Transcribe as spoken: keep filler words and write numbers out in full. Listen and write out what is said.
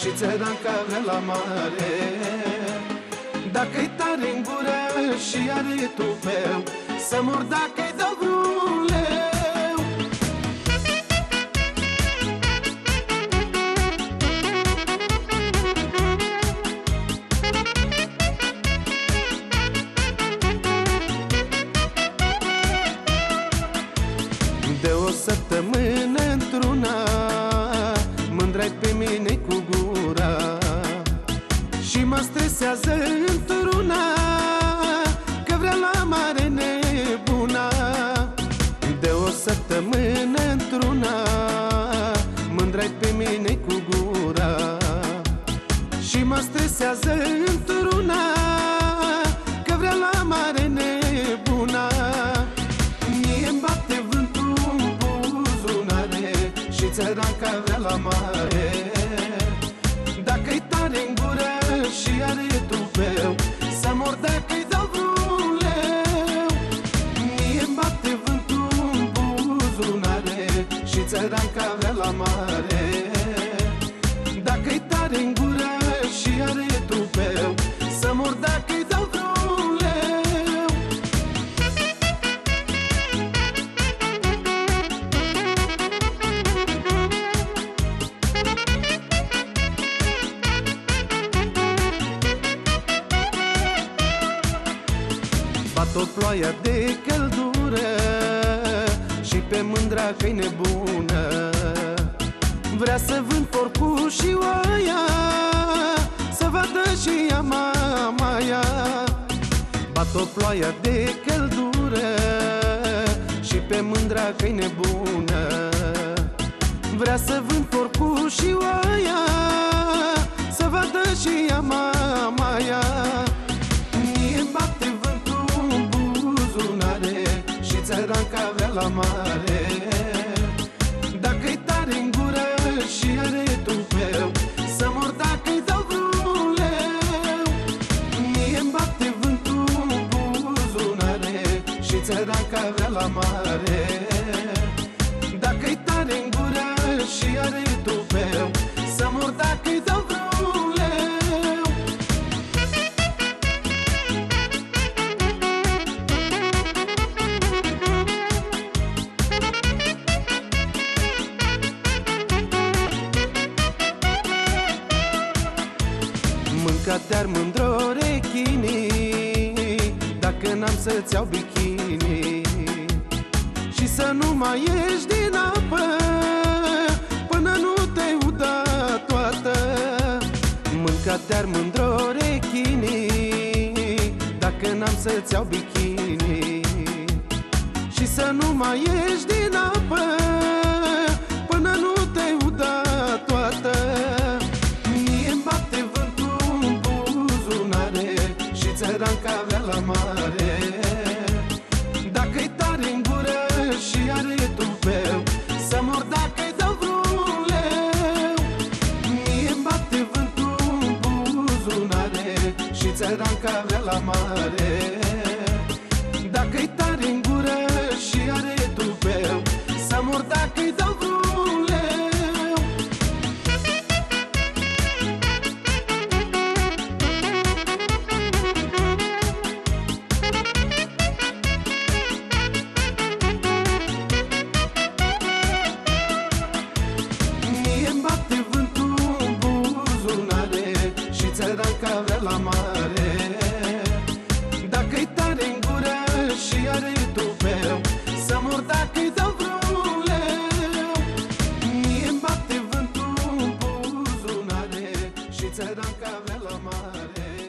și țăranca vrea la mare. Dacă-i tare în gură și are tupeu, să mor dacă-i dau vreun leu. De o săptămână într-una mândrai pe mine cu gura și mă stresează într-una că vrea la mare nebuna. De o săptămână într-una mândrai pe mine cu gura și mă stresează într-una că vrea la mare nebuna. Mie-mi bate vântul în buzunare și țăranca vrea la mare. Dacă-i tare în gură și are tupeu, să mor dacă-i dau vreun leu. Mie-mi bate vântul în buzunare și țăranca vrea la mare. Dacă-i tare în gură și are tupeu, să mor dacă-i dau vreun leu. Bat o ploaie de căldură și pe mândra că-i nebună vrea să vând porcul și oaia, să vadă și ea mamaia. Bat o ploaie de căldură și pe mândra că-i nebună vrea să vând porcul și oaia, să vadă și ea mamaia. Mie-mi bate vântul în buzunare și țăranca vrea la mare. Dacă-i tare în gură și are tupeu, să mor dacă-i dau vreun leu. Mie-mi bate vântul în buzunare și țăranca vrea la mare. Dacă-i tare în gură și are tupeu, să mor dacă-i dau vreun leu. Mânca te-ar mândro rechinii dacă n-am să-ți iau bikini și să nu mai ieși din apă până nu te-ai udat toată. Mânca te-ar mândro rechinii dacă n-am să-ți iau bikini și să nu mai ieși din apă până nu te-ai udat toată. Mie-mi bate vântul în buzunare și țăranca vrea la mare. Dacă-i tare în gură și are tupeu, să mor dacă-i dau vreun leu. Mie-mi bate vântul în buzunare și țăranca vrea la mare. Dacă-i tare în gură și are tupeu, să mor dacă-i dau vreun leu. Mie-mi bate vântul în buzunare și țăranca vrea la mare. Dacă-i tare în gură și are tupeu, să mor dacă-i dau vreun leu. Mie-mi bate vântul în buzunare și țăranca vrea la mare.